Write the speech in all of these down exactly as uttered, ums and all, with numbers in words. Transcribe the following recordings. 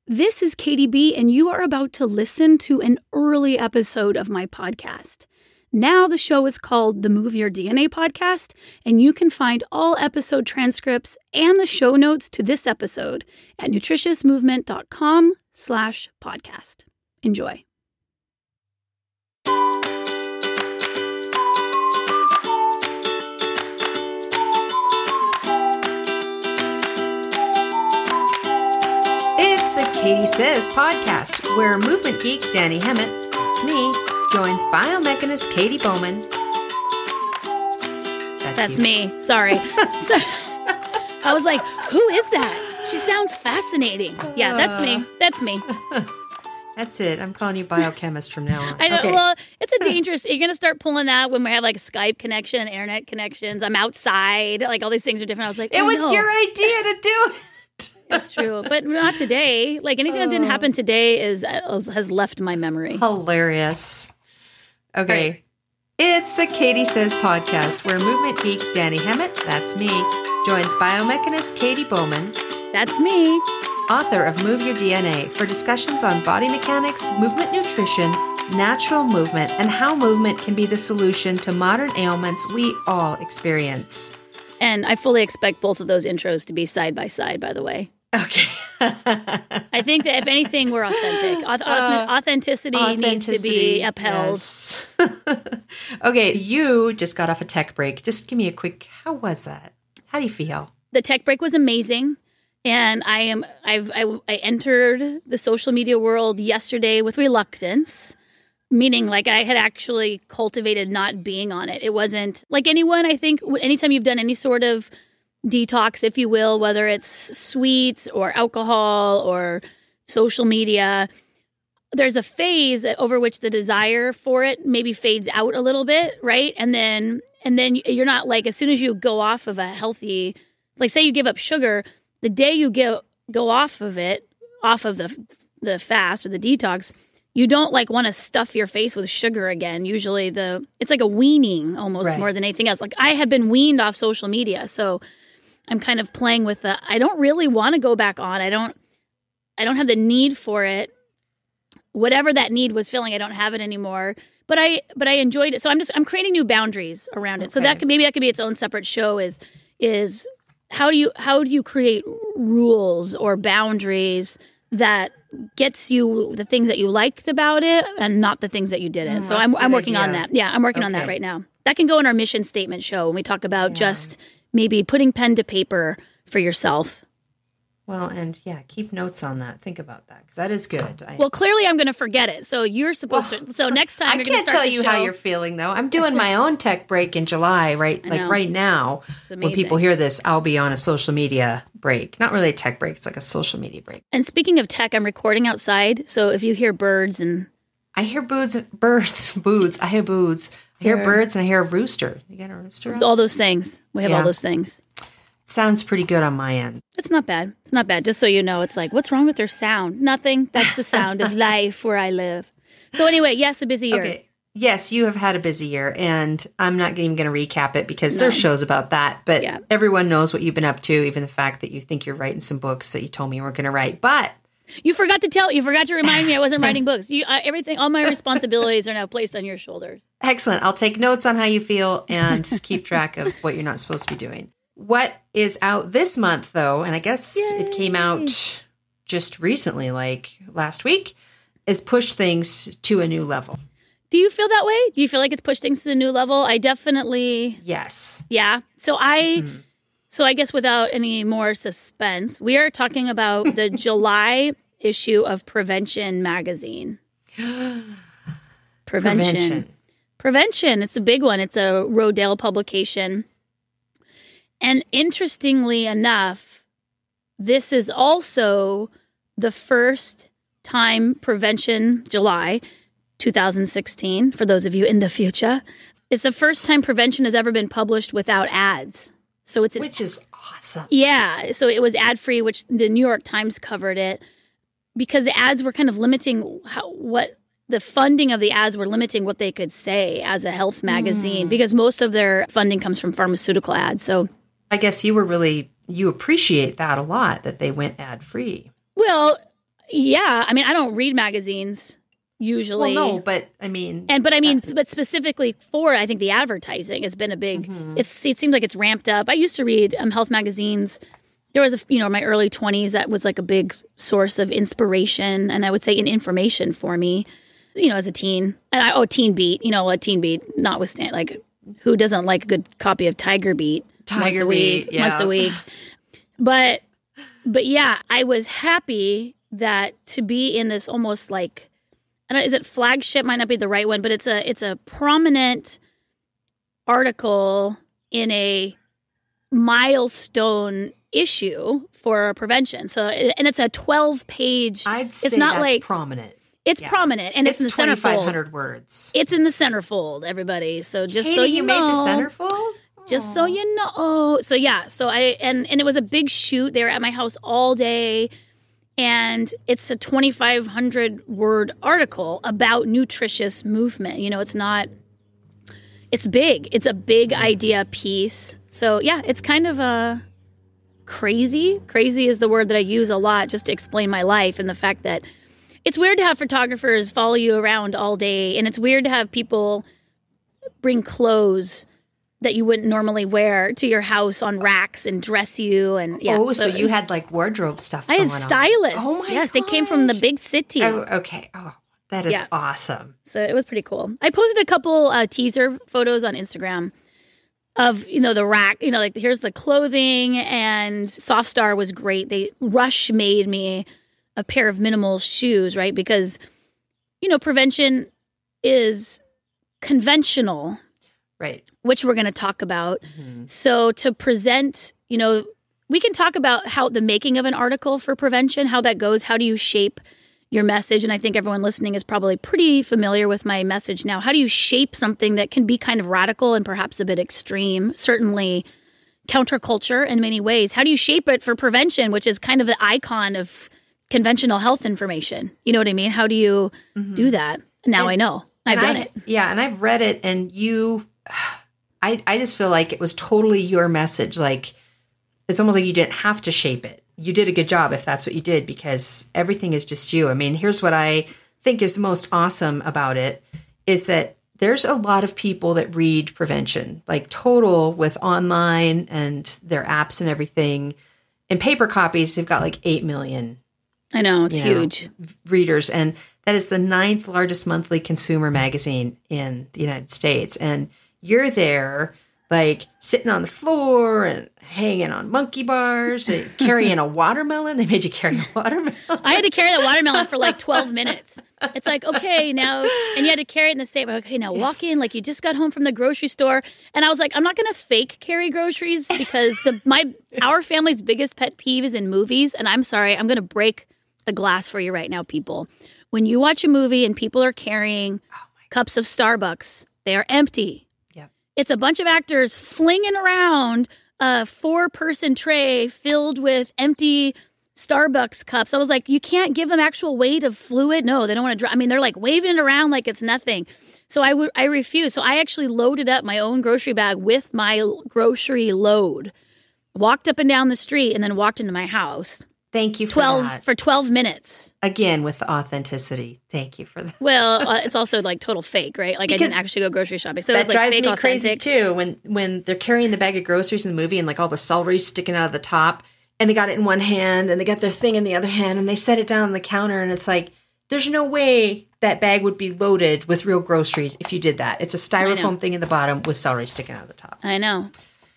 This is Katie B, and you are about to listen to an early episode of my podcast. Now the show is called the Move Your D N A Podcast, and you can find all episode transcripts and the show notes to this episode at nutritiousmovement.com slash podcast. Enjoy. It's the Katie Says podcast, where movement geek Danny Hemmett, that's me, joins biomechanist Katie Bowman. That's, That's you. me. Sorry. so, I was like, who is that? She sounds fascinating. Yeah, that's me. That's me. That's it. I'm calling you biochemist from now on. I know. Okay. Well, it's a dangerous. You're going to start pulling that when we have like a Skype connection and internet connections. I'm outside. Like all these things are different. I was like, it oh, was no. your idea to do it. It's true, but not today. Like anything that didn't happen today is has left my memory. Hilarious. Okay. Right. It's the Katie Says podcast, where movement geek Danny Hemmett, that's me, joins biomechanist Katie Bowman, That's me. author of Move Your D N A, for discussions on body mechanics, movement nutrition, natural movement, and how movement can be the solution to modern ailments we all experience. And I fully expect both of those intros to be side by side, by the way. Okay. I think that if anything, we're authentic. Auth- Uh, authenticity, needs to be upheld. Yes. Okay, you just got off a tech break. Just give me a quick, how was that? How do you feel? The tech break was amazing. And I am I've I, I entered the social media world yesterday with reluctance, meaning like I had actually cultivated not being on it. It wasn't like anyone, I think, anytime you've done any sort of detox, if you will, whether it's sweets or alcohol or social media, there's a phase over which the desire for it maybe fades out a little bit, right? And then and then you're not like, as soon as you go off of a healthy, like say you give up sugar, the day you go go off of it, off of the the fast or the detox, you don't like want to stuff your face with sugar again. Usually the it's like a weaning almost Right. more than anything else. Like I have been weaned off social media, so I'm kind of playing with the I don't really want to go back on. I don't I don't have the need for it. Whatever that need was filling, I don't have it anymore. But I but I enjoyed it. So I'm just I'm creating new boundaries around it. So Okay. that could maybe that could be its own separate show is is how do you how do you create rules or boundaries that gets you the things that you liked about it and not the things that you didn't. Mm, so that's I'm a good I'm working on idea. that. Yeah, I'm working on that Okay. right now. That can go in our mission statement show when we talk about Yeah. just maybe putting pen to paper for yourself. Well, and yeah, keep notes on that. Think about that, because that is good. I, Well, clearly I'm going to forget it. So you're supposed to. So next time I you're going to can't start tell the you how show- you're feeling, though. I'm doing my own tech break in July, right? I Like know. right now, It's when amazing. people hear this, I'll be on a social media break. Not really a tech break. It's like a social media break. And speaking of tech, I'm recording outside. So if you hear birds and I hear birds, birds, boods. I hear boods. I hear Here. birds and I hear a rooster. You got a rooster? out? all those things, we have Yeah. all those things. Sounds pretty good on my end. It's not bad. It's not bad. Just so you know, it's like, what's wrong with their sound? Nothing. That's the sound of life where I live. So anyway, yes, a busy year. Okay. Yes, you have had a busy year, and I'm not even going to recap it because there's shows about that. But Yeah. everyone knows what you've been up to, even the fact that you think you're writing some books that you told me you weren't going to write. But You forgot to tell. You forgot to remind me I wasn't writing books. You, uh, everything, all my responsibilities are now placed on your shoulders. excellent. I'll take notes on how you feel and keep track of what you're not supposed to be doing. What is out this month, though, and I guess it came out just recently, like last week, is Push Things to a New Level. Do you feel that way? Do you feel like it's pushed things to the new level? I definitely, Yes. yeah. So I, so I guess without any more suspense, we are talking about the July issue of Prevention magazine. Prevention. Prevention. Prevention. It's a big one. It's a Rodale publication. And interestingly enough, this is also the first time Prevention, July two thousand sixteen, for those of you in the future, it's the first time Prevention has ever been published without ads. So it's an, Which is awesome. yeah, so it was ad-free, which the New York Times covered it because the ads were kind of limiting how, what the funding of the ads were limiting what they could say as a health magazine because most of their funding comes from pharmaceutical ads. So I guess you were really, you appreciate that a lot, that they went ad-free. Well, Yeah, I mean, I don't read magazines usually. Well, no, but I mean, and but I mean, that, but specifically for, I think the advertising has been a big. Mm-hmm. It's it seems like it's ramped up. I used to read um, health magazines. There was a you know my early twenties that was like a big source of inspiration, and I would say in information for me. You know, as a teen, and I oh Teen Beat. You know, a Teen Beat, notwithstanding, like who doesn't like a good copy of Tiger Beat Tiger once a Beat, week, yeah. once a week. But but yeah, I was happy that to be in this almost like, I don't know, is it flagship? Might not be the right one, but it's a it's a prominent article in a milestone issue for prevention. So, and it's a twelve page. I'd say it's not that's like prominent. It's yeah. prominent, and it's, it's in the centerfold. twenty-five hundred words. It's in the centerfold, everybody. So just Katie, so you, you know, made the centerfold. Just so you know. So yeah. So I and and it was a big shoot. They were at my house all day, and it's a twenty-five hundred word article about nutritious movement. You know, it's not. It's big. It's a big idea piece. So yeah, it's kind of a crazy. Crazy is the word that I use a lot just to explain my life and the fact that. It's weird to have photographers follow you around all day, and it's weird to have people bring clothes that you wouldn't normally wear to your house on racks and dress you. And yeah, oh, so, so you had like wardrobe stuff. I going had stylists. On. Oh my yes, gosh. they came from the big city. Oh, okay. Oh, that is yeah. awesome. So it was pretty cool. I posted a couple uh, teaser photos on Instagram of you know the rack. You know, like here's the clothing, and Softstar was great. They Rush made me a pair of minimal shoes, right? Because, you know, prevention is conventional, right? Which we're going to talk about. Mm-hmm. So to present, you know, we can talk about how the making of an article for prevention, how that goes. How do you shape your message? And I think everyone listening is probably pretty familiar with my message now. How do you shape something that can be kind of radical and perhaps a bit extreme, certainly counterculture in many ways? How do you shape it for prevention, which is kind of the icon of conventional health information? You know what I mean? How do you mm-hmm. do that? Now and, I know. I've done I, it. Yeah, and I've read it, and you, I, I just feel like it was totally your message. Like, it's almost like you didn't have to shape it. You did a good job if that's what you did, because everything is just you. I mean, here's what I think is most awesome about it, is that there's a lot of people that read prevention, like Total with online and their apps and everything. In paper copies, they've got like eight million I know, it's you know, huge. readers. And that is the ninth largest monthly consumer magazine in the United States. And you're there, like, sitting on the floor and hanging on monkey bars, and carrying a watermelon. They made you carry a watermelon. I had to carry the watermelon for like twelve minutes. It's like, okay, now, and you had to carry it in the same, okay, now yes. walk in like you just got home from the grocery store. And I was like, I'm not going to fake carry groceries, because the my our family's biggest pet peeve is in movies. And I'm sorry, I'm going to break the glass for you right now, people. When you watch a movie and people are carrying oh cups of Starbucks, they are empty. Yeah. It's a bunch of actors flinging around a four-person tray filled with empty Starbucks cups. I was like, you can't give them actual weight of fluid. No, they don't want to dry. I mean, they're like waving it around like it's nothing. So I, w- I refuse. So I actually loaded up my own grocery bag with my grocery load, walked up and down the street, and then walked into my house. Thank you for twelve that. For twelve minutes. Again, with the authenticity. Thank you for that. Well, uh, it's also like total fake, right? Like because I didn't actually go grocery shopping. So that it was like drives fake me authentic. crazy too. When when they're carrying the bag of groceries in the movie and like all the celery sticking out of the top, and they got it in one hand and they got their thing in the other hand, and they set it down on the counter, and it's like, there's no way that bag would be loaded with real groceries if you did that. It's a styrofoam thing in the bottom with celery sticking out of the top. I know.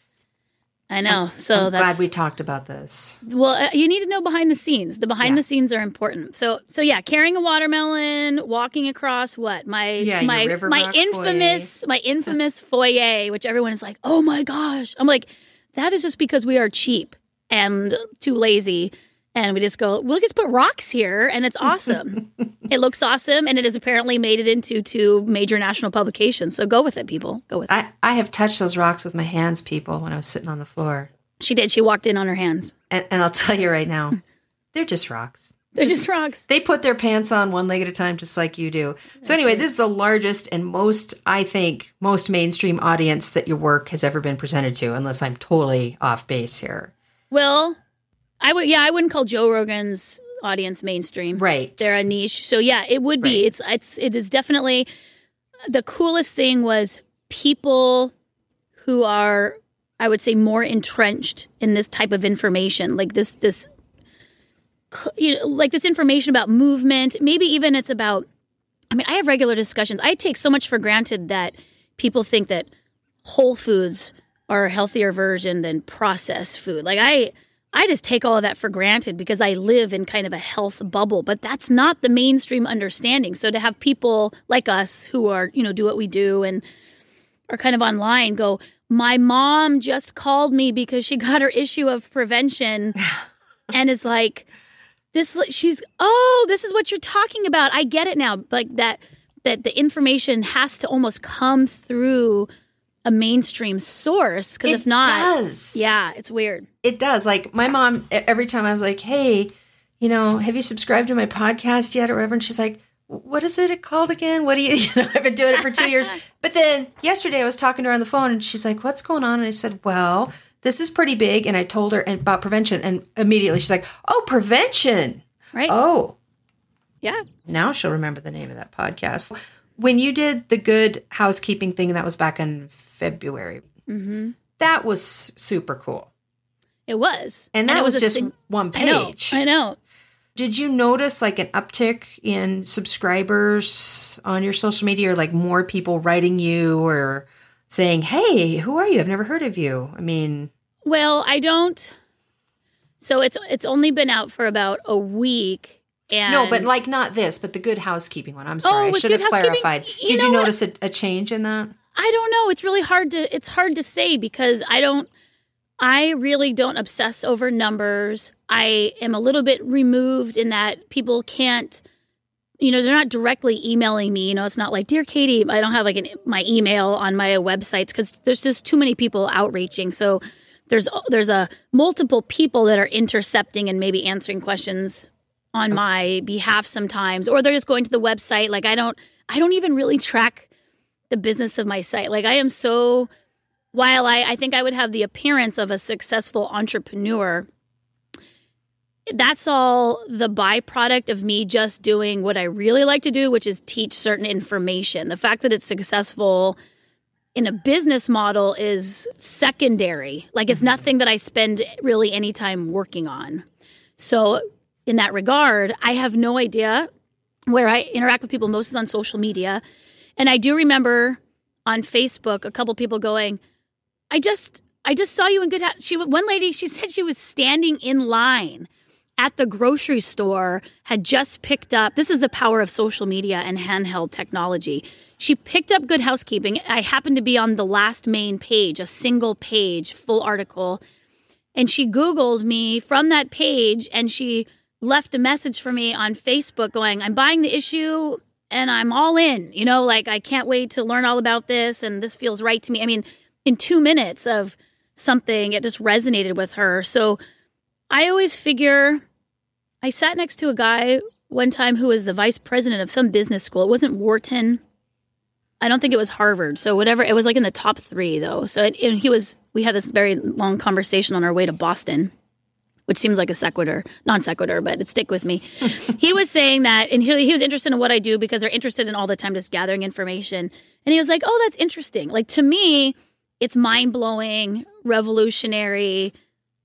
I know. I'm, so I'm that's glad we talked about this. Well, uh, you need to know behind the scenes. The behind yeah. the scenes are important. So, so yeah, carrying a watermelon, walking across what my yeah, my your my infamous foyer. my infamous foyer, which everyone is like, oh my gosh. I'm like, that is just because we are cheap and too lazy. And we just go, we'll just put rocks here, and it's awesome. It looks awesome, and it has apparently made it into two major national publications. So go with it, people. Go with I, it. I have touched those rocks with my hands, people, when I was sitting on the floor. She did. She walked in on her hands. And, and I'll tell you right now, they're just rocks. They're just, just rocks. They put their pants on one leg at a time, just like you do. So anyway, this is the largest and most, I think, most mainstream audience that your work has ever been presented to, unless I'm totally off base here. Well... I would, yeah, I wouldn't call Joe Rogan's audience mainstream. Right. They're a niche. So yeah, it would be. Right. It's it's it is definitely the coolest thing was people who are, I would say, more entrenched in this type of information, like this this you know, like this information about movement. Maybe even it's about, I mean, I have regular discussions. I take so much for granted that people think that whole foods are a healthier version than processed food. Like I I just take all of that for granted because I live in kind of a health bubble, but that's not the mainstream understanding. So to have people like us who are, you know, do what we do and are kind of online go, my mom just called me because she got her issue of prevention and is like, this, she's, oh, this is what you're talking about. I get it now. Like that, that the information has to almost come through a mainstream source, because if not, does. yeah, it's weird. It does. Like my mom, every time I was like, hey, you know, have you subscribed to my podcast yet or whatever? And she's like, what is it called again? What do you, you know, I've been doing it for two years. But then yesterday I was talking to her on the phone and she's like, what's going on? And I said, well, this is pretty big. And I told her about prevention. And immediately she's like, oh, prevention. Right. Oh. Yeah. Now she'll remember the name of that podcast. When you did the Good Housekeeping thing, that was back in February. Mm-hmm. That was super cool. It was. And that and was, was just sing- one page. I know. I know. Did you notice like an uptick in subscribers on your social media, or like more people writing you or saying, hey, who are you? I've never heard of you. I mean. Well, I don't. So it's it's only been out for about a week. And no, but like not this, but the Good Housekeeping one. I'm sorry. Oh, I should have clarified. You Did know you what? notice a, a change in that? I don't know. It's really hard to it's hard to say because I don't I really don't obsess over numbers. I am a little bit removed in that people can't, you know, they're not directly emailing me. You know, it's not like, Dear Katie, I don't have like an, my email on my websites because there's just too many people outreaching. So there's there's a multiple people that are intercepting and maybe answering questions on my behalf sometimes, or they're just going to the website. Like I don't, I don't even really track the business of my site. Like I am so, while I, I think I would have the appearance of a successful entrepreneur, that's all the byproduct of me just doing what I really like to do, which is teach certain information. The fact that it's successful in a business model is secondary. Like it's nothing that I spend really any time working on. So in that regard, I have no idea where I interact with people. Most is on social media. And I do remember on Facebook, a couple people going, I just I just saw you in Good House. She, one lady, she said she was standing in line at the grocery store, had just picked up, this is the power of social media and handheld technology. She picked up Good Housekeeping. I happened to be on the last main page, a single page, full article. And she Googled me from that page and she left a message for me on Facebook going, I'm buying the issue and I'm all in, you know, like I can't wait to learn all about this and this feels right to me. I mean, in two minutes of something, it just resonated with her. So I always figure, I sat next to a guy one time who was the vice president of some business school. It wasn't Wharton. I don't think it was Harvard. So whatever, it was like in the top three though. So it, and he was, we had this very long conversation on our way to Boston, which seems like a sequitur, non sequitur, but it stick with me. He was saying that, and he, he was interested in what I do because they're interested in all the time just gathering information. And he was like, oh, that's interesting. Like to me, it's mind-blowing, revolutionary,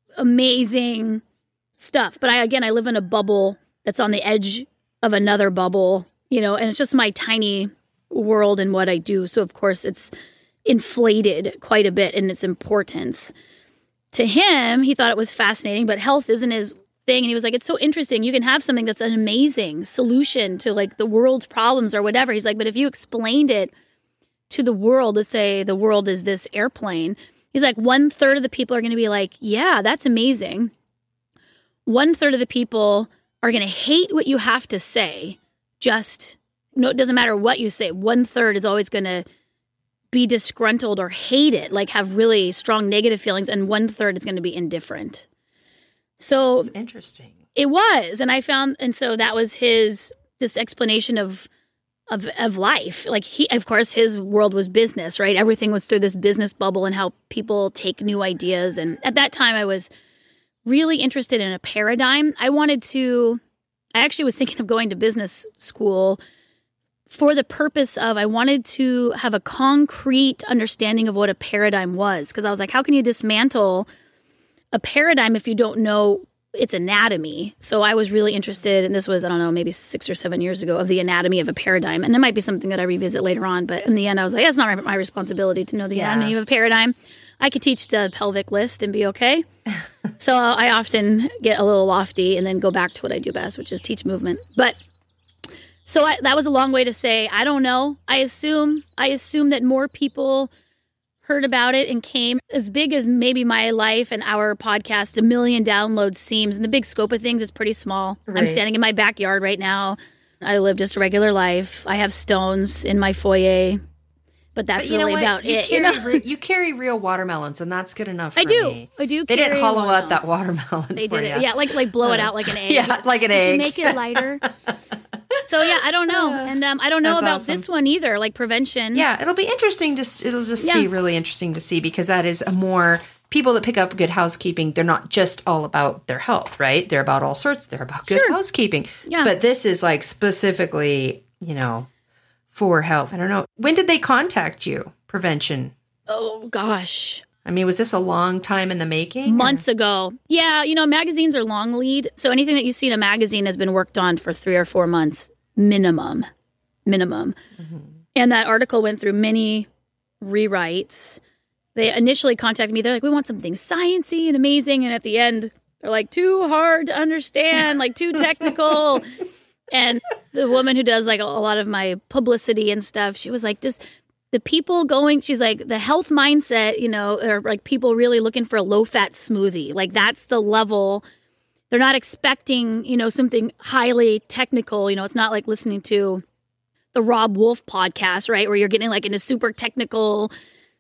amazing stuff. But I, again, I live in a bubble that's on the edge of another bubble, you know, and it's just my tiny world and what I do. So of course it's inflated quite a bit in its importance. To him, he thought it was fascinating, but health isn't his thing. And he was like, it's so interesting. You can have something that's an amazing solution to like the world's problems or whatever. He's like, but if you explained it to the world, to say the world is this airplane, he's like, one third of the people are going to be like, yeah, that's amazing. One third of the people are going to hate what you have to say. Just, no, it doesn't matter what you say. One third is always going to be disgruntled or hate it, like have really strong negative feelings, and one third is going to be indifferent. So it's interesting. It was, and I found, and so that was his this explanation of of of life. Like he, of course, his world was business, right? Everything was through this business bubble and how people take new ideas. And at that time, I was really interested in a paradigm. I wanted to I actually was thinking of going to business school for the purpose of I wanted to have a concrete understanding of what a paradigm was. Because I was like, how can you dismantle a paradigm if you don't know its anatomy? So I was really interested, and this was, I don't know, maybe six or seven years ago, of the anatomy of a paradigm. And it might be something that I revisit later on. But in the end, I was like, that's not my responsibility to know the yeah. anatomy of a paradigm. I could teach the pelvic list and be okay. So I often get a little lofty and then go back to what I do best, which is teach movement. But so I, that was a long way to say, I don't know. I assume, I assume that more people heard about it and came. As big as maybe my life and our podcast, a million downloads seems. In the big scope of things, it's pretty small. Right. I'm standing in my backyard right now. I live just a regular life. I have stones in my foyer. But that's but really about you it. Carry you know? re- you carry real watermelons, and that's good enough for I do. me. I do. They carry didn't hollow watermelons. out that watermelon They for did you. it. Yeah, like like blow it out like an egg. Yeah, like an Did egg. You make it lighter. So yeah, I don't know, and um, I don't know That's about awesome. this one either. Like prevention. Yeah, it'll be interesting. To it'll just Yeah. be really interesting to see, because that is a more people that pick up Good Housekeeping. They're not just all about their health, right? They're about all sorts. They're about good Sure. housekeeping. Yeah. But this is like specifically, you know, for health. I don't know. When did they contact you? Prevention. Oh gosh. I mean, was this a long time in the making? Months or? ago. Yeah, you know, magazines are long lead. So anything that you see in a magazine has been worked on for three or four months minimum. Minimum. Mm-hmm. And that article went through many rewrites. They initially contacted me. They're like, we want something sciencey and amazing. And at the end, they're like, too hard to understand, like too technical. And the woman who does like a, a lot of my publicity and stuff, she was like, just the people going, she's like, the health mindset, you know, or like people really looking for a low-fat smoothie. Like that's the level. They're not expecting, you know, something highly technical. You know, it's not like listening to the Rob Wolf podcast, right, where you're getting like into super technical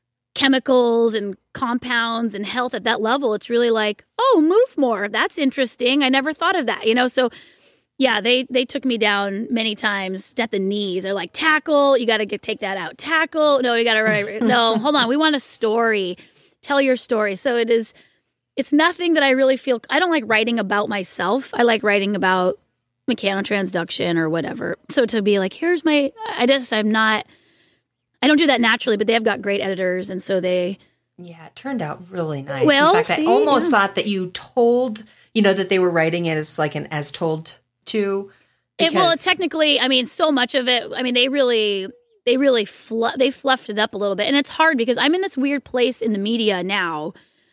chemicals and compounds and health at that level. It's really like, oh, move more. That's interesting. I never thought of that, you know, so yeah, they they took me down many times at the knees. They're like, tackle, you got to get take that out. Tackle, no, you got to write. No, hold on. We want a story. Tell your story. So it is, it's nothing that I really feel, I don't like writing about myself. I like writing about mechanotransduction or whatever. So to be like, here's my, I just, I'm not, I don't do that naturally, but they've got great editors. And so they. Yeah, it turned out really nice. Well, In fact, see, I almost yeah. thought that you told, you know, that they were writing it as like an as told to. It, well, technically, I mean, so much of it, I mean, they really, they really, fl- they fluffed it up a little bit. And it's hard because I'm in this weird place in the media now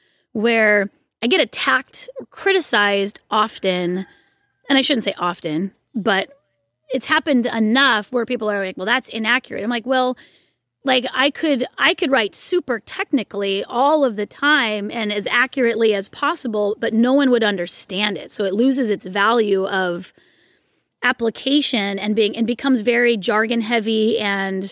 where I get attacked or criticized often. And I shouldn't say often, but it's happened enough where people are like, well, that's inaccurate. I'm like, well, like I could, I could write super technically all of the time and as accurately as possible, but no one would understand it. So it loses its value of application and being, and becomes very jargon heavy and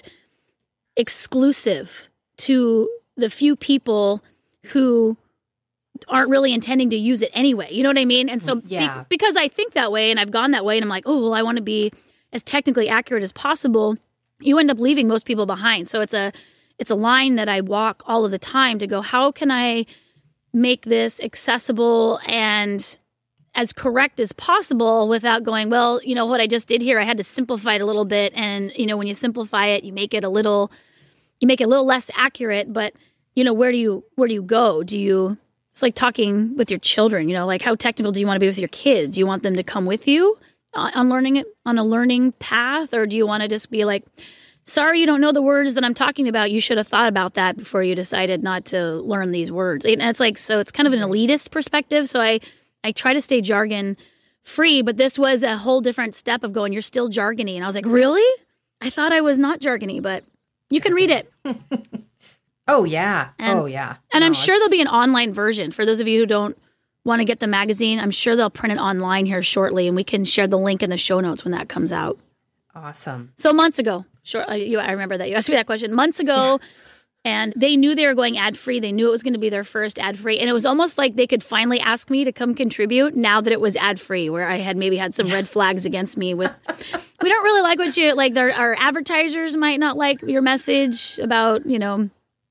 exclusive to the few people who aren't really intending to use it anyway. You know what I mean? And so yeah. be- because I think that way and I've gone that way and I'm like, oh, well, I want to be as technically accurate as possible. You end up leaving most people behind. So it's a, it's a line that I walk all of the time to go, how can I make this accessible and as correct as possible without going, well, you know what I just did here, I had to simplify it a little bit. And, you know, when you simplify it, you make it a little, you make it a little less accurate, but you know, where do you, where do you go? Do you, it's like talking with your children, you know, like how technical do you want to be with your kids? Do you want them to come with you on learning it on a learning path? Or do you want to just be like, sorry, you don't know the words that I'm talking about. You should have thought about that before you decided not to learn these words. And it's like, so it's kind of an elitist perspective. So I, I try to stay jargon free, but this was a whole different step of going, you're still jargony. And I was like, really? I thought I was not jargony, but you can read it. Oh, yeah. And, oh, yeah. And no, I'm sure it's... there'll be an online version. For those of you who don't want to get the magazine, I'm sure they'll print it online here shortly, and we can share the link in the show notes when that comes out. Awesome. So months ago, sure, I, you, I remember that. You asked me that question. Months ago, yeah. And they knew they were going ad-free. They knew it was going to be their first ad-free. And it was almost like they could finally ask me to come contribute now that it was ad-free, where I had maybe had some red flags against me with, we don't really like what you, like there, our advertisers might not like your message about, you know,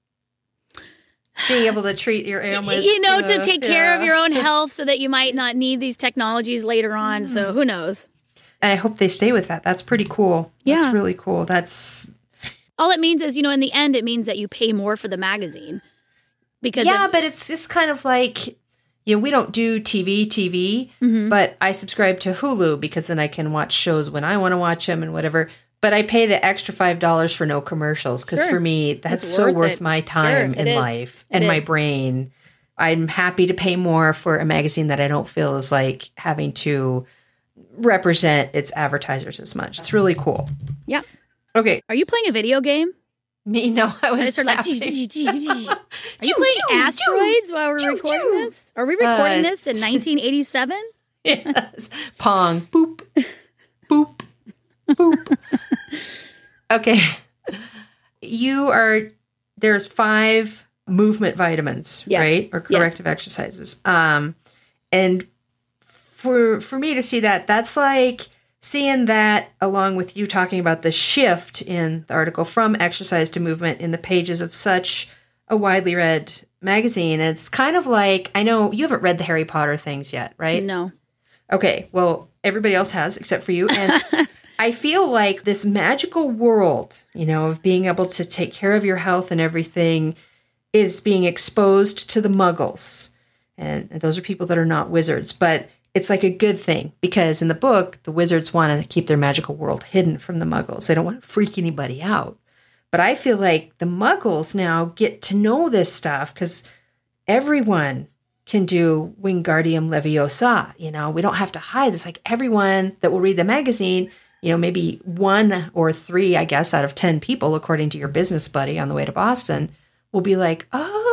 being able to treat your ailments. You know, to uh, take yeah. care of your own health so that you might not need these technologies later on. So who knows? I hope they stay with that. That's pretty cool. Yeah. That's really cool. That's all it means is, you know, in the end, it means that you pay more for the magazine. Because yeah, if, but it's just kind of like, you know, we don't do T V, T V, mm-hmm. but I subscribe to Hulu because then I can watch shows when I want to watch them and whatever. But I pay the extra five dollars for no commercials because sure. for me, that's it's so worth, worth my time sure, in life it and is. my brain. I'm happy to pay more for a magazine that I don't feel is like having to represent its advertisers as much. It's really cool. Yeah. Okay. Are you playing a video game? Me? No, I was I like, Are you playing Asteroids while we're recording this? Are we recording uh, this in nineteen eighty-seven? Yes. Pong. Boop. Boop. Boop. Okay. You are, there's five movement vitamins, yes. right? Or corrective yes. exercises. Um, and for for me to see that, that's like seeing that along with you talking about the shift in the article from exercise to movement in the pages of such a widely read magazine. It's kind of like, I know you haven't read the Harry Potter things yet, right? No. Okay. Well, everybody else has except for you. And I feel like this magical world, you know, of being able to take care of your health and everything is being exposed to the muggles. And those are people that are not wizards, but it's like a good thing because in the book, the wizards want to keep their magical world hidden from the muggles. They don't want to freak anybody out. But I feel like the muggles now get to know this stuff because everyone can do Wingardium Leviosa. You know, we don't have to hide this. Like everyone that will read the magazine, you know, maybe one or three, I guess, out of ten people, according to your business buddy on the way to Boston, will be like,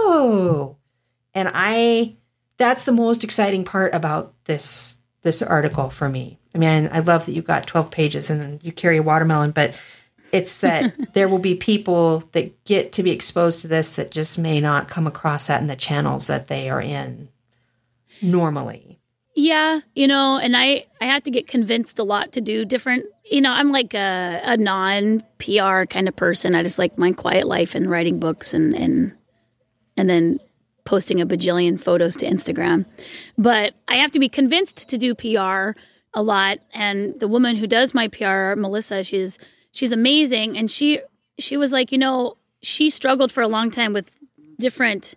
oh, and I... That's the most exciting part about this this article for me. I mean, I love that you got twelve pages and you carry a watermelon, but it's that there will be people that get to be exposed to this that just may not come across that in the channels that they are in normally. Yeah, you know, and I, I have to get convinced a lot to do different, you know, I'm like a, a non-P R kind of person. I just like my quiet life and writing books and and and then posting a bajillion photos to Instagram. But I have to be convinced to do P R a lot. And the woman who does my P R, Melissa, she's she's amazing. And she she was like, you know, she struggled for a long time with different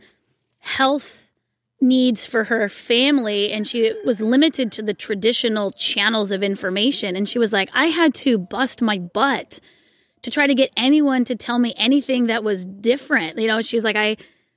health needs for her family. And she was limited to the traditional channels of information. And she was like, I had to bust my butt to try to get anyone to tell me anything that was different. You know, she's like, I...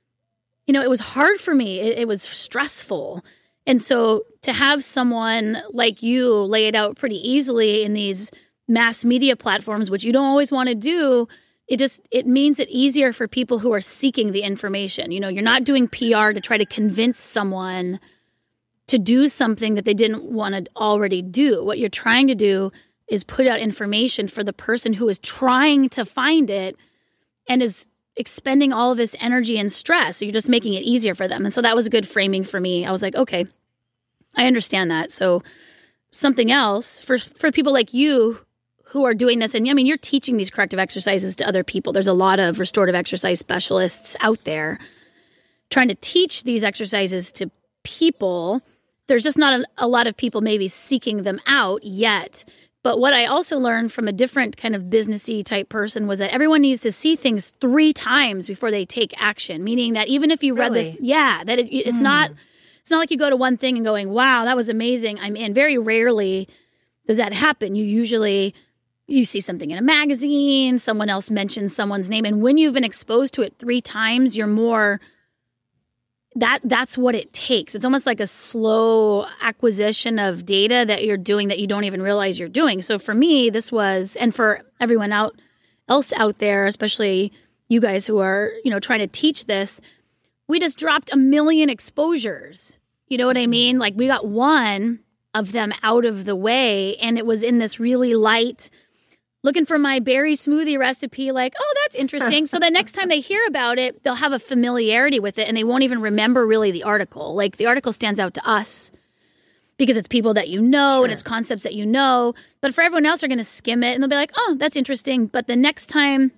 You know, it was hard for me. It, it was stressful. And so to have someone like you lay it out pretty easily in these mass media platforms, which you don't always want to do, it just, it means it easier for people who are seeking the information. You know, you're not doing P R to try to convince someone to do something that they didn't want to already do. What you're trying to do is put out information for the person who is trying to find it and is expending all of this energy and stress. So you're just making it easier for them. And so that was a good framing for me. I was like, okay, I understand that. So something else for, for people like you who are doing this. And I mean, you're teaching these corrective exercises to other people. There's a lot of restorative exercise specialists out there trying to teach these exercises to people. There's just not a, a lot of people maybe seeking them out yet. But what I also learned from a different kind of businessy type person was that everyone needs to see things three times before they take action. Meaning that even if you read really? this, yeah, that it, it's mm. not it's not like you go to one thing and going, wow, that was amazing. I'm in. Very rarely does that happen. You usually you see something in a magazine, someone else mentions someone's name, and when you've been exposed to it three times, you're more. That that's what it takes. It's almost like a slow acquisition of data that you're doing that you don't even realize you're doing. So for me, this was, and for everyone out else out there, especially you guys who are, you know, trying to teach this, we just dropped a million exposures. You know what I mean? Like we got one of them out of the way, and it was in this really light, looking for my berry smoothie recipe, like, oh, that's interesting. So the next time they hear about it, they'll have a familiarity with it and they won't even remember really the article. Like the article stands out to us because it's people that you know sure. and it's concepts that you know. But for everyone else, they're going to skim it and they'll be like, oh, that's interesting. But the next time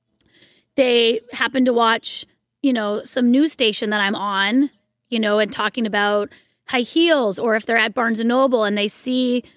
they happen to watch, you know, some news station that I'm on, you know, and talking about high heels, or if they're at Barnes and Noble and they see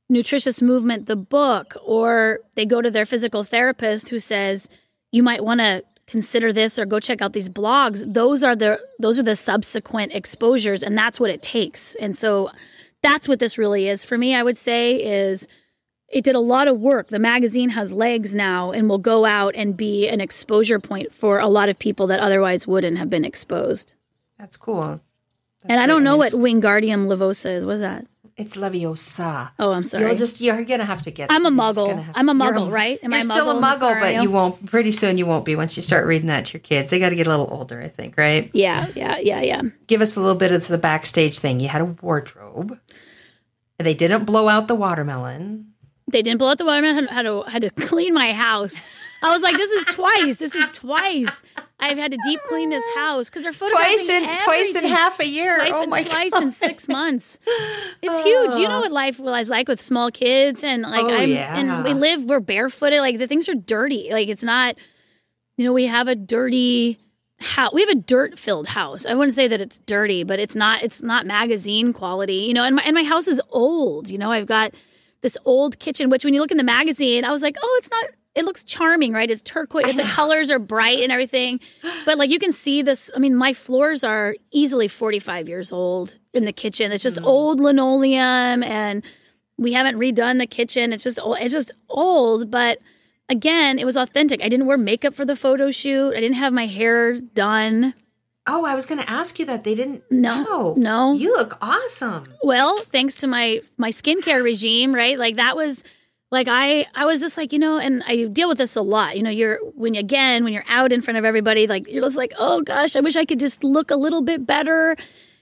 Nutritious Movement, the book, or they go to their physical therapist who says, you might want to consider this or go check out these blogs. Those are the those are the subsequent exposures, and that's what it takes. And so that's what this really is for me, I would say, is it did a lot of work. The magazine has legs now and will go out and be an exposure point for a lot of people that otherwise wouldn't have been exposed. That's cool. That's and I don't know what Wingardium Leviosa is. What's that? It's Leviosa. Oh, I'm sorry. You'll just, you're going to have to get I'm a you're muggle. I'm a muggle, a, right? Am you're I still a muggle, but you won't, pretty soon you won't be once you start reading that to your kids. They got to get a little older, I think, right? Yeah, yeah, yeah, yeah. Give us a little bit of the backstage thing. You had a wardrobe. They didn't blow out the watermelon. They didn't blow out the watermelon. I had to, had to clean my house. I was like, this is twice. This is twice. I've had to deep clean this house because they're photographing twice in everything. twice in half a year. Twice, oh my twice god! in six months. It's huge. You know what life was like with small kids, and like oh, I'm, yeah. and we live. We're barefooted. Like the things are dirty. Like it's not. You know, we have a dirty house. We have a dirt-filled house. I wouldn't say that it's dirty, but it's not. It's not magazine quality. You know, and my and my house is old. You know, I've got this old kitchen, which when you look in the magazine, I was like, oh, it's not. It looks charming, right? It's turquoise. The colors are bright and everything. But like you can see this. I mean, my floors are easily forty-five years old in the kitchen. It's just mm. old linoleum, and we haven't redone the kitchen. It's just old. It's just old. But again, it was authentic. I didn't wear makeup for the photo shoot. I didn't have my hair done. Oh, I was going to ask you that. They didn't. No, no, no. You look awesome. Well, thanks to my my skincare regime, right? Like that was. Like I, I was just like, you know, and I deal with this a lot. You know, you're when again when you're out in front of everybody, like you're just like, oh gosh, I wish I could just look a little bit better.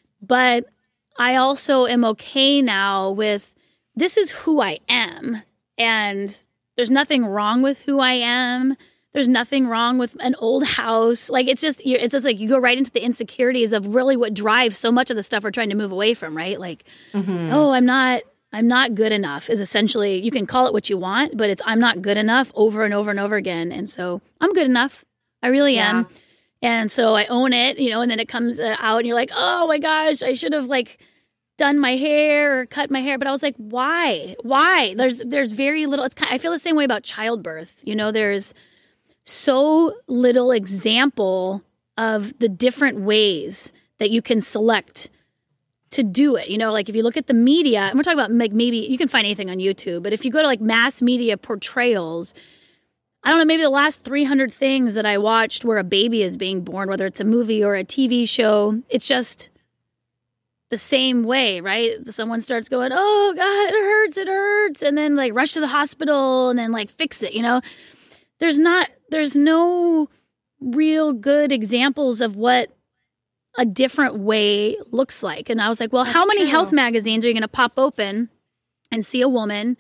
But I also am okay now with this is who I am, and there's nothing wrong with who I am. There's nothing wrong with an old house. Like it's just, it's just like you go right into the insecurities of really what drives so much of the stuff we're trying to move away from, right? Like, mm-hmm. oh, I'm not. I'm not good enough is essentially, you can call it what you want, but it's I'm not good enough over and over and over again. And so I'm good enough. I really yeah. am. And so I own it, you know, and then it comes uh, out and you're like, oh my gosh, I should have like done my hair or cut my hair. But I was like, why? Why? There's there's very little. It's kind of, I feel the same way about childbirth. You know, there's so little example of the different ways that you can select to do it. You know, like if you look at the media, and we're talking about like maybe you can find anything on YouTube, but if you go to like mass media portrayals, I don't know, maybe the last three hundred things that I watched where a baby is being born, whether it's a movie or a T V show, it's just the same way, right? Someone starts going, oh God, it hurts, it hurts. And then like rush to the hospital and then like fix it, you know? There's not, there's no real good examples of what a different way looks like. And I was like, well, That's how many true. health magazines are you going to pop open and see a woman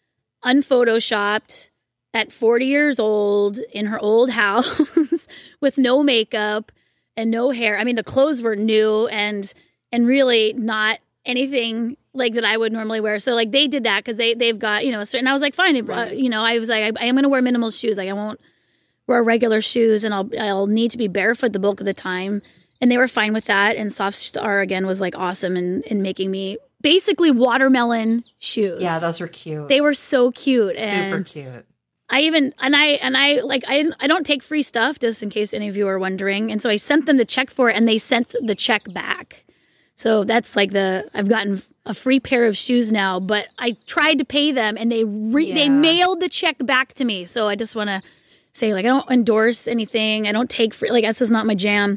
unphotoshopped at forty years old in her old house with no makeup and no hair? I mean, the clothes were new and and really not anything like that I would normally wear. So like they did that because they, they've got, you know, certain, I was like, fine. Right. Uh, you know, I was like, I, I am going to wear minimal shoes. Like I won't wear regular shoes and I'll, I'll need to be barefoot the bulk of the time. And they were fine with that. And Soft Star, again, was like awesome in, in making me basically watermelon shoes. Yeah, those were cute. They were so cute. Super and cute. I even, and I, and I, like, I, I don't take free stuff, just in case any of you are wondering. And so I sent them the check for it and they sent the check back. So that's like the, I've gotten a free pair of shoes now, but I tried to pay them and they, re, yeah. they mailed the check back to me. So I just want to say, like, I don't endorse anything. I don't take free, like, this is not my jam.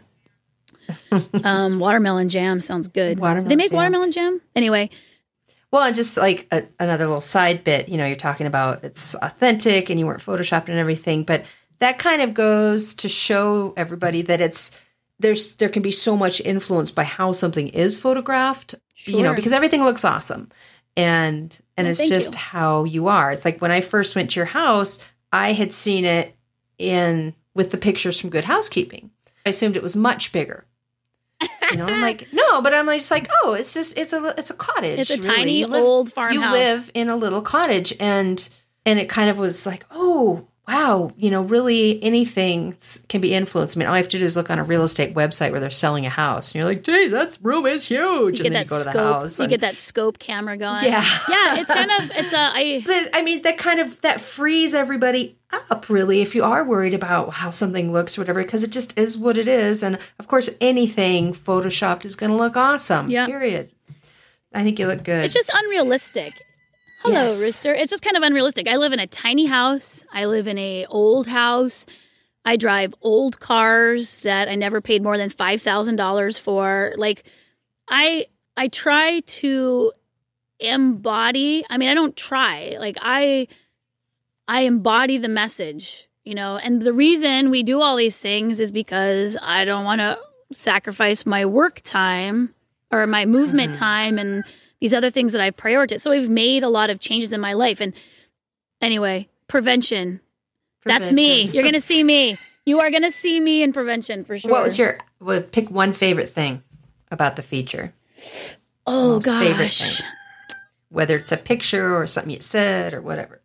um, watermelon jam sounds good. Watermelon Do they make jam. watermelon jam? Anyway. Well, and just like a, another little side bit, you know, you're talking about it's authentic and you weren't photoshopped and everything, but that kind of goes to show everybody that it's there's there can be so much influence by how something is photographed, sure. you know, because everything looks awesome, and and well, it's just you. how you are. It's like when I first went to your house, I had seen it in with the pictures from Good Housekeeping. I assumed it was much bigger. You know, I'm like, no, but I'm like, just like, oh, it's just, it's a, it's a cottage. It's a really. tiny live, old farmhouse. You live in a little cottage, and and it kind of was like, oh, wow, you know, really anything can be influenced. I mean, all you have to do is look on a real estate website where they're selling a house. And you're like, geez, that room is huge. You and then you go scope, to the house. You and, get that scope camera going. Yeah. Yeah, it's kind of, it's a, I... I mean, that kind of, that frees everybody up, really, if you are worried about how something looks or whatever, because it just is what it is. And, of course, anything Photoshopped is going to look awesome, yeah. period. I think you look good. It's just unrealistic. Hello, yes. Rooster. It's just kind of unrealistic. I live in a tiny house. I live in a old house. I drive old cars that I never paid more than five thousand dollars for. Like, I I try to embody. I mean, I don't try. Like, I I embody the message, you know. And the reason we do all these things is because I don't want to sacrifice my work time or my movement mm-hmm. time and these other things that I've prioritized. So I've made a lot of changes in my life. And anyway, prevention. prevention. That's me. You're going to see me. You are going to see me in prevention for sure. What was your, well, pick one favorite thing about the feature? Oh, Most gosh. Favorite thing. Whether it's a picture or something you said or whatever.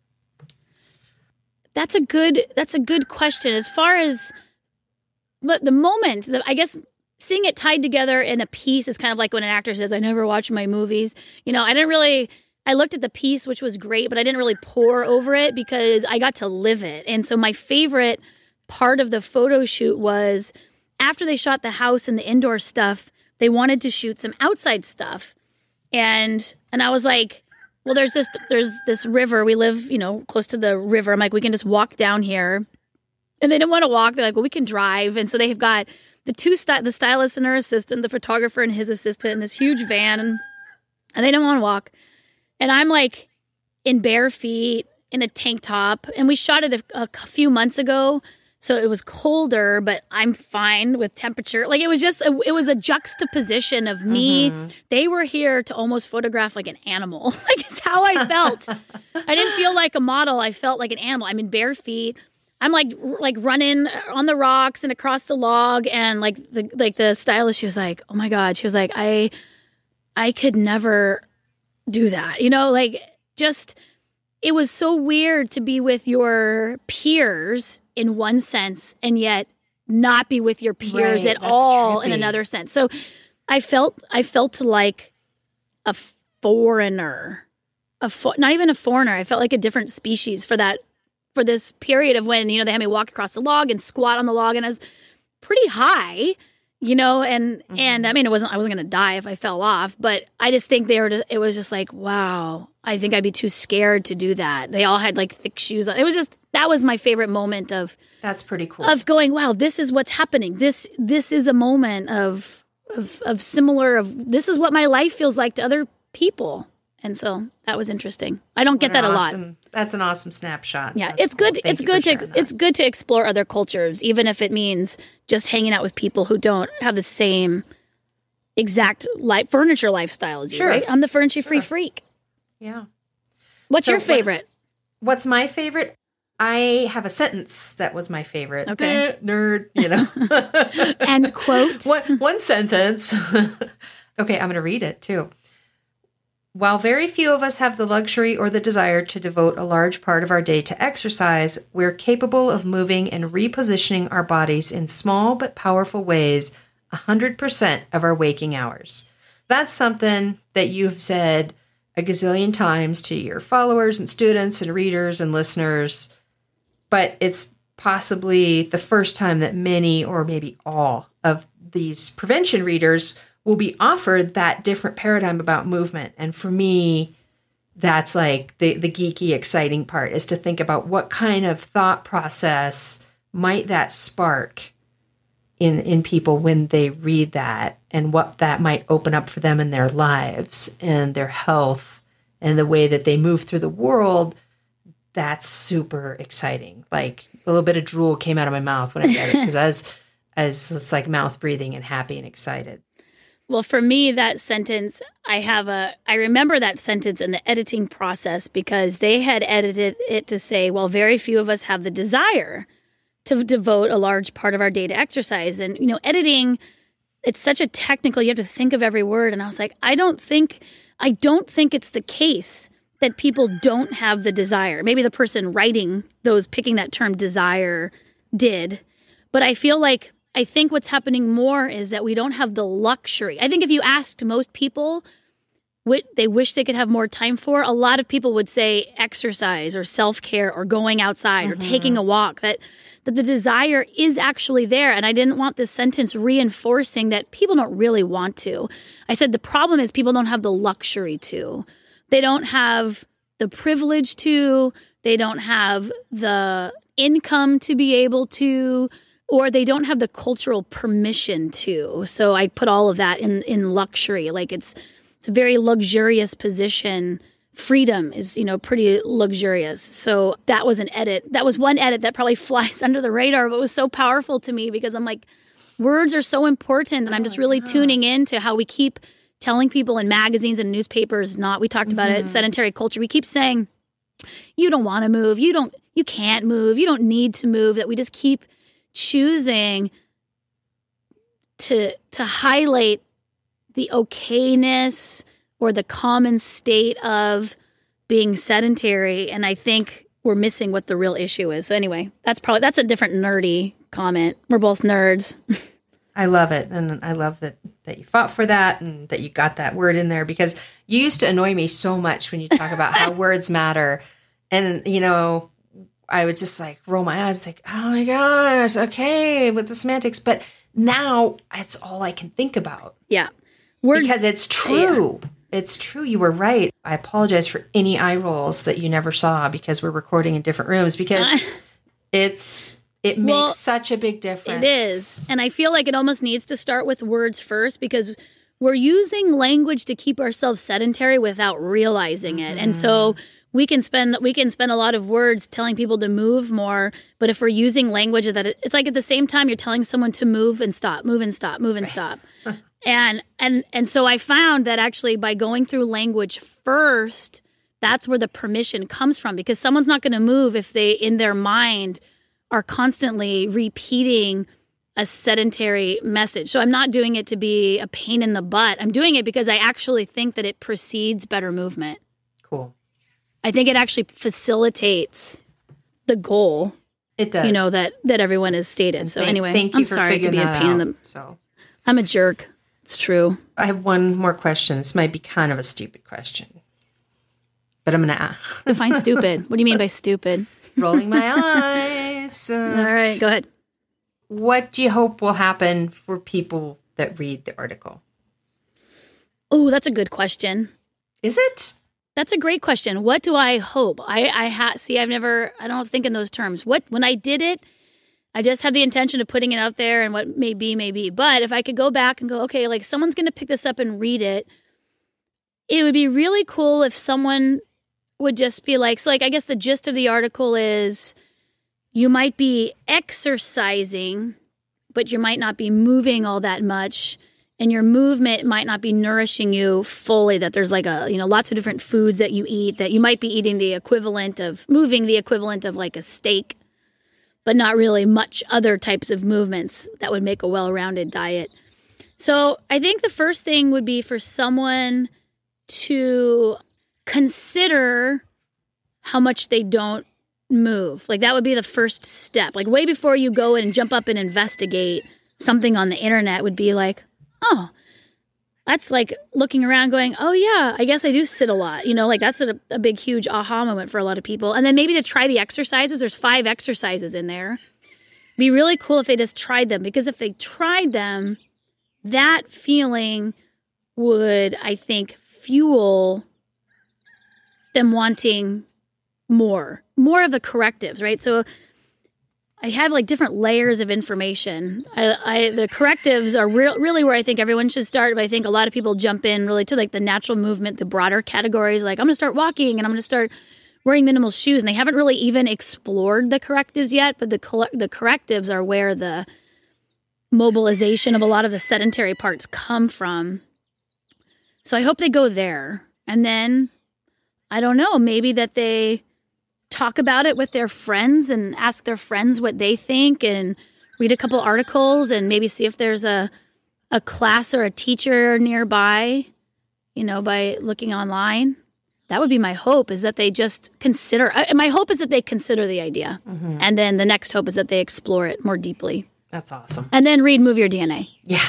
That's a good, that's a good question. As far as but the moment, the, I guess, seeing it tied together in a piece is kind of like when an actor says, I never watch my movies. You know, I didn't really, I looked at the piece, which was great, but I didn't really pour over it because I got to live it. And so my favorite part of the photo shoot was after they shot the house and the indoor stuff, they wanted to shoot some outside stuff. And, and I was like, well, there's this, there's this river. We live, you know, close to the river. I'm like, we can just walk down here. And they didn't want to walk. They're like, well, we can drive. And so they've got the two, sty- the stylist and her assistant, the photographer and his assistant in this huge van. And, and they didn't want to walk. And I'm like in bare feet in a tank top. And we shot it a, a few months ago. So it was colder, but I'm fine with temperature. Like it was just, a, it was a juxtaposition of me. Mm-hmm. They were here to almost photograph like an animal. Like it's how I felt. I didn't feel like a model. I felt like an animal. I'm in bare feet. I'm like like running on the rocks and across the log, and like the like the stylist, she was like, "Oh my God," she was like, "I, I could never do that," you know, like just it was so weird to be with your peers in one sense, and yet not be with your peers right, at all trippy. In another sense. So I felt I felt like a foreigner, a fo- not even a foreigner. I felt like a different species for that. For this period of when, you know, they had me walk across the log and squat on the log, and I was pretty high, you know, and, mm-hmm. and I mean, it wasn't, I wasn't going to die if I fell off, but I just think they were, just, it was just like, wow, I think I'd be too scared to do that. They all had like thick shoes on. It was just, that was my favorite moment of, that's pretty cool. Of going, wow, this is what's happening. This, this is a moment of, of, of similar, of this is what my life feels like to other people. And so that was interesting. I don't get that awesome, a lot. That's an awesome snapshot. Yeah, that's it's cool. good. Thank it's good to that. it's good to explore other cultures, even if it means just hanging out with people who don't have the same exact like furniture lifestyle as you. Sure. Right? I'm the furniture free sure. freak. Yeah. What's so your favorite? What, what's my favorite? I have a sentence that was my favorite. Okay, nerd. You know. And quote one, one sentence. Okay, I'm going to read it too. While very few of us have the luxury or the desire to devote a large part of our day to exercise, we're capable of moving and repositioning our bodies in small but powerful ways one hundred percent of our waking hours. That's something that you've said a gazillion times to your followers and students and readers and listeners, but it's possibly the first time that many or maybe all of these prevention readers will be offered that different paradigm about movement. And for me, that's like the, the geeky, exciting part is to think about what kind of thought process might that spark in, in people when they read that, and what that might open up for them in their lives and their health and the way that they move through the world. That's super exciting. Like a little bit of drool came out of my mouth when I read it, because as, as it's like mouth breathing and happy and excited. Well, for me, that sentence, I have a, I remember that sentence in the editing process because they had edited it to say, well, very few of us have the desire to devote a large part of our day to exercise. And, you know, editing, it's such a technical, you have to think of every word. And I was like, I don't think, I don't think it's the case that people don't have the desire. Maybe the person writing those, picking that term desire did. But I feel like, I think what's happening more is that we don't have the luxury. I think if you asked most people what they wish they could have more time for, a lot of people would say exercise or self-care or going outside mm-hmm. or taking a walk, that, that the desire is actually there. And I didn't want this sentence reinforcing that people don't really want to. I said the problem is people don't have the luxury to. They don't have the privilege to, they don't have the income to be able to, or they don't have the cultural permission to. So I put all of that in, in luxury. Like it's it's a very luxurious position. Freedom is, you know, pretty luxurious. So that was an edit. That was one edit that probably flies under the radar, but was so powerful to me because I'm like, words are so important. And I'm just really tuning into how we keep telling people in magazines and newspapers, not, we talked about mm-hmm. it, sedentary culture. We keep saying, you don't want to move. You don't, you can't move. You don't need to move. That we just keep choosing to, to highlight the okayness or the common state of being sedentary. And I think we're missing what the real issue is. So anyway, that's probably, that's a different nerdy comment. We're both nerds. I love it. And I love that, that you fought for that and that you got that word in there, because you used to annoy me so much when you talk about how words matter. And, you know, I would just like roll my eyes, think, oh my gosh, okay, with the semantics. But now it's all I can think about. Yeah. Words, because it's true. Yeah. It's true. You were right. I apologize for any eye rolls that you never saw because we're recording in different rooms, because it's... It makes well, such a big difference. It is. And I feel like it almost needs to start with words first, because we're using language to keep ourselves sedentary without realizing mm-hmm. it. And so we can spend we can spend a lot of words telling people to move more, but if we're using language that it, it's like at the same time you're telling someone to move and stop, move and stop, move and stop. and and and so I found that actually by going through language first, that's where the permission comes from, because someone's not going to move if they in their mind are constantly repeating a sedentary message. So I'm not doing it to be a pain in the butt. I'm doing it because I actually think that it precedes better movement. Cool. I think it actually facilitates the goal. It does. You know, that, that everyone has stated. And so thank, anyway, thank you I'm for sorry to be a pain out, in the... So. I'm a jerk. It's true. I have one more question. This might be kind of a stupid question, but I'm going to ask. Define stupid. What do you mean by stupid? Rolling my eyes. Uh, All right, go ahead. What do you hope will happen for people that read the article? Oh, that's a good question. Is it? That's a great question. What do I hope? I, I ha- see, I've never, I don't think in those terms. What, when I did it, I just had the intention of putting it out there, and what may be, may be. But if I could go back and go, okay, like someone's going to pick this up and read it, it would be really cool if someone would just be like, so like, I guess the gist of the article is you might be exercising, but you might not be moving all that much. And your movement might not be nourishing you fully, that there's like a, you know, lots of different foods that you eat, that you might be eating the equivalent of, moving the equivalent of like a steak, but not really much other types of movements that would make a well-rounded diet. So I think the first thing would be for someone to consider how much they don't move. Like that would be the first step. Like way before you go and jump up and investigate something on the internet would be like, oh, that's like looking around going, oh yeah, I guess I do sit a lot. You know, like that's a, a big, huge aha moment for a lot of people. And then maybe to try the exercises. There's five exercises in there. It'd be really cool if they just tried them, because if they tried them, that feeling would, I think, fuel them wanting more, more of the correctives, right? So I have like different layers of information. I, I the correctives are re- really where I think everyone should start, but I think a lot of people jump in really to like the natural movement, the broader categories, like I'm going to start walking and I'm going to start wearing minimal shoes, and they haven't really even explored the correctives yet, but the col- the correctives are where the mobilization of a lot of the sedentary parts come from. So I hope they go there. And then I don't know, maybe that they talk about it with their friends and ask their friends what they think, and read a couple articles and maybe see if there's a a class or a teacher nearby, you know, by looking online. that would be my hope, is that they just consider. I, my hope is that they consider the idea. Mm-hmm. And then the next hope is that they explore it more deeply. That's awesome. And then read Move Your D N A. Yeah.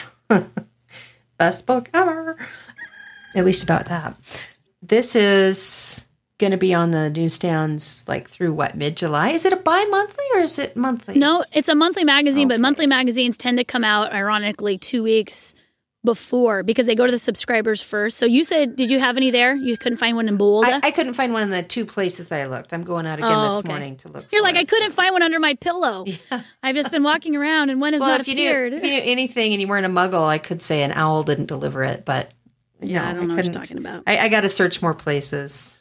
Best book ever. At least about that. This is going to be on the newsstands like through what, mid-July? Is it a bi-monthly or is it monthly? No, it's a monthly magazine, Okay. but monthly magazines tend to come out, ironically, two weeks before because they go to the subscribers first. So you said, did you have any there? You couldn't find one in Boulder? I, I couldn't find one in the two places that I looked. I'm going out again Oh, this okay. morning to look You're for like, it, I couldn't so. find one under my pillow. Yeah. I've just been walking around and one has Well, not if you, appeared. knew, if you knew anything and you weren't a muggle, I could say an owl didn't deliver it, but yeah, no, I don't know what you're couldn't. talking about. I, I got to search more places.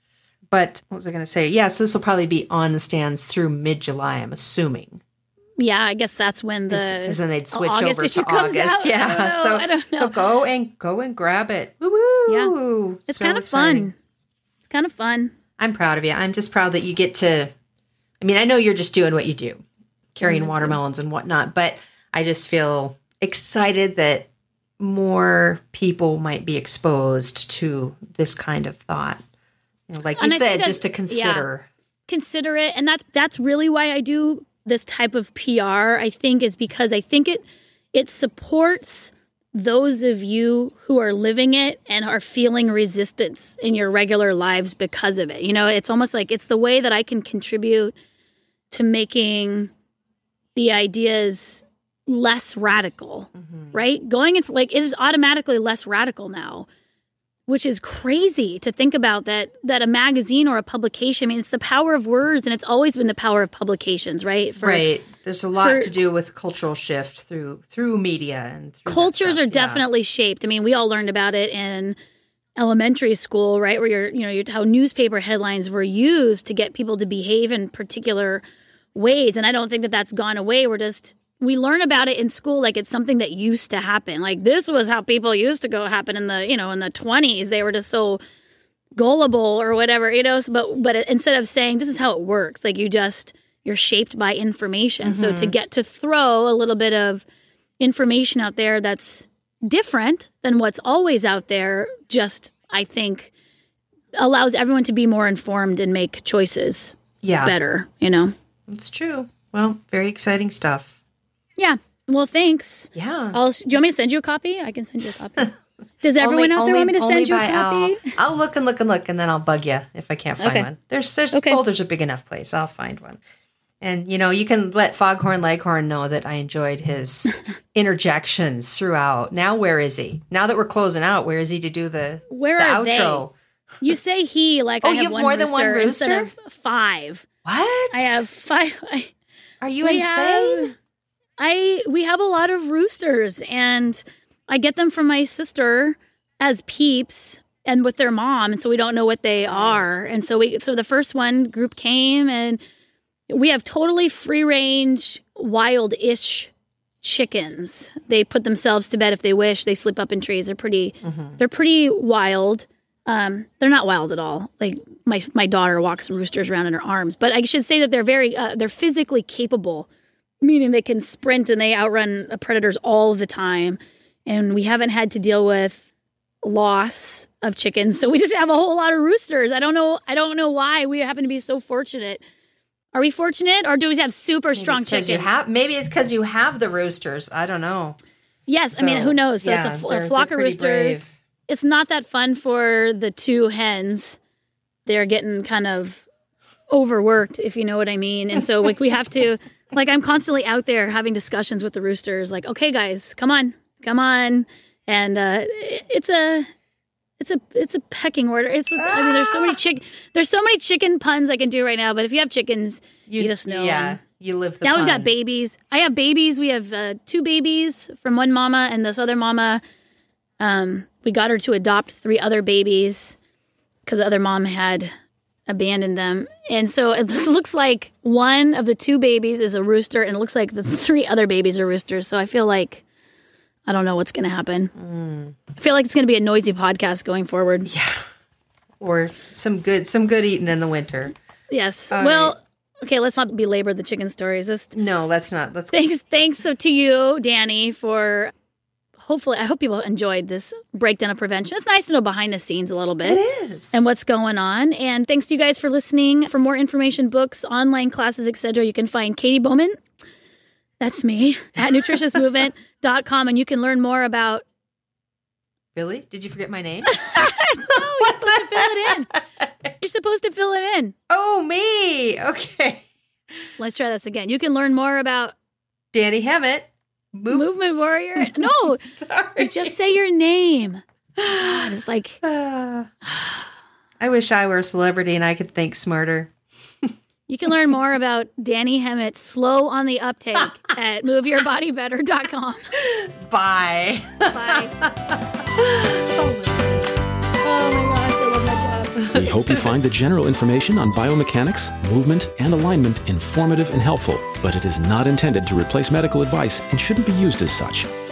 But what was I going to say? Yeah, so this will probably be on the stands through mid-July, I'm assuming. Yeah, I guess that's when the Because then they'd switch August over issue to comes August. out. Yeah, I don't know. so I don't know. so go and go and grab it. Woo woo! Yeah. It's So kind of exciting. fun. It's kind of fun. I'm proud of you. I'm just proud that you get to. I mean, I know you're just doing what you do, carrying Mm-hmm. watermelons and whatnot, but I just feel excited that more people might be exposed to this kind of thought. You know, like you And I think said, that- just to consider. Consider it, and that's that's really why I do this type of P R. I think is because I think it it supports those of you who are living it and are feeling resistance in your regular lives because of it. You know, it's almost like it's the way that I can contribute to making the ideas less radical, Mm-hmm. right? Going in, like, it is automatically less radical now, which is crazy to think about that, that a magazine or a publication, I mean, it's the power of words, and it's always been the power of publications, right? For, Right. There's a lot for- to do with cultural shift through through media and through that Cultures stuff. are Yeah. definitely shaped. I mean, we all learned about it in elementary school, right? Where you're, you know, you're, how newspaper headlines were used to get people to behave in particular ways. And I don't think that that's gone away. We're just, we learn about it in school like it's something that used to happen. Like this was how people used to go happen in the, you know, in the twenties. They were just so gullible or whatever, you know, but, but instead of saying this is how it works, like you just, you're shaped by information. So to get to throw a little bit of information out there that's different than what's always out there, just, I think, allows everyone to be more informed and make choices Yeah. better, you know? It's true. Well, very exciting stuff. Yeah. Well, thanks. Yeah. I'll, do you want me to send you a copy? I can send you a copy. Does everyone out there want me to send you a by copy? I'll, I'll look and look and look, and then I'll bug you if I can't find Okay. one. There's, there's Okay. Boulder's a big enough place. I'll find one. And, you know, you can let Foghorn Leghorn know that I enjoyed his interjections throughout. Now, where is he? Now that we're closing out, where is he to do the, Where the are outro? You say he, like Oh, I you have, have one more than one rooster instead rooster? of five. What? I have five. I, Are you we insane? have- I we have a lot of roosters, and I get them from my sister as peeps and with their mom, and so we don't know what they are. And so we so the first one group came, and we have totally free range, wild-ish chickens. They put themselves to bed if they wish. They sleep up in trees. They're pretty. Mm-hmm. They're pretty wild. Um, they're not wild at all. Like my my daughter walks roosters around in her arms, but I should say that they're very uh, they're physically capable, meaning they can sprint and they outrun predators all the time. And we haven't had to deal with loss of chickens, so we just have a whole lot of roosters. I don't know. I don't know why we happen to be so fortunate. Are we fortunate, or do we have super Maybe strong it's 'cause chickens? You have, maybe it's because you have the roosters. I don't know. Yes, I mean, So, who knows? So yeah, it's a, fl- they're- a flock they're of pretty roosters. brave. It's not that fun for the two hens. They're getting kind of overworked, if you know what I mean. And so, like, we have to, like, I'm constantly out there having discussions with the roosters, like, okay, guys, come on, come on. And uh, it's a, it's a, it's a pecking order. It's, a, I mean, there's so many chick, there's so many chicken puns I can do right now. But if you have chickens, you, just know. Yeah, them. you live the Now pun. we've got babies. I have babies. We have uh, two babies from one mama, and this other mama, um, we got her to adopt three other babies because the other mom had abandoned them. And so it just looks like one of the two babies is a rooster, and it looks like the three other babies are roosters. So I feel like I don't know what's going to happen. Mm. I feel like it's going to be a noisy podcast going forward. Yeah. Or some good some good eating in the winter. Yes. All well, right. okay, let's not belabor the chicken stories. Just No, let's not. Let's thanks thanks to you, Danny, for hopefully, I hope people enjoyed this breakdown of prevention. It's nice to know behind the scenes a little bit. It is. And what's going on. And thanks to you guys for listening. For more information, books, online classes, et cetera, you can find Katie Bowman, that's me, at nutritious movement dot com. And you can learn more about... Really? Did you forget my name? No, you're supposed to fill it in. You're supposed to fill it in. Oh, me. Okay. Let's try this again. You can learn more about... Danny Hemmett. Move- Movement Warrior. No, Sorry. just say your name. God, it's like... Uh, I wish I were a celebrity and I could think smarter. You can learn more about Danny Hemmett, slow on the uptake, at move your body better dot com. Bye. Bye. Oh my gosh, I love my job. We hope you find the general information on biomechanics, movement, and alignment informative and helpful, but it is not intended to replace medical advice and shouldn't be used as such.